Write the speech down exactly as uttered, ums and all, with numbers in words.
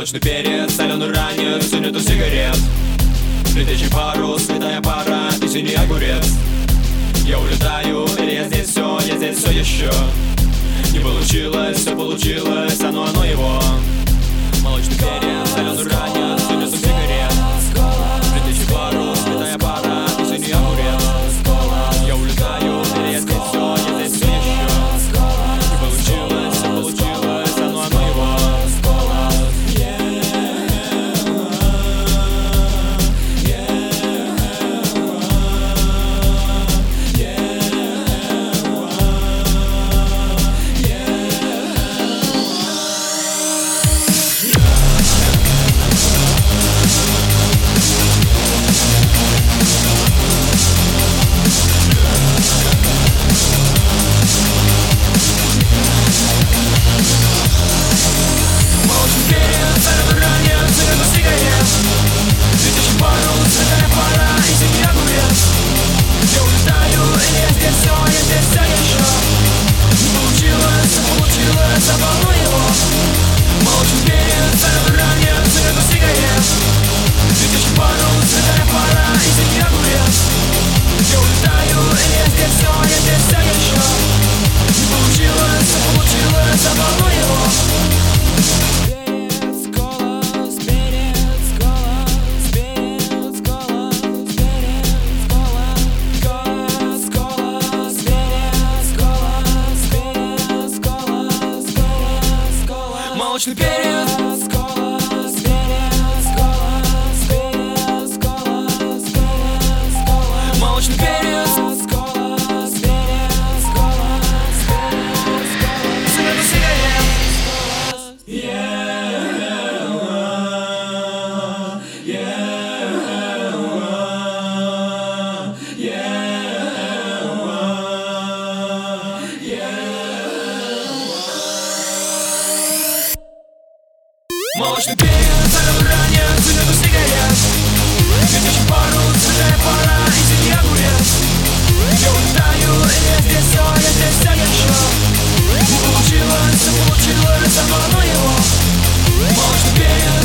Молочный перец, соленый ранец, и нету сигарет. Летящий парус, летая пара и синий огурец. Я улетаю, или я здесь все, я здесь все еще. Не получилось, все получилось, оно, оно его. Молочный перец, соленый ранец, и нету сигарет. Летящий парус, летая пара и синий огурец. Я улетаю, или я здесь все, я здесь все еще. Не получилось, все получилось, оно, оно его. Молочный перец, молочный перец, цвета сигарет. Молочный перец, соленый ранец, и нету сигарет. Летящий парус, летая пара и синий огурец. Я улетаю, и я здесь все, я здесь все еще. Не получилось, все получилось, оно, оно его. Молочный перец.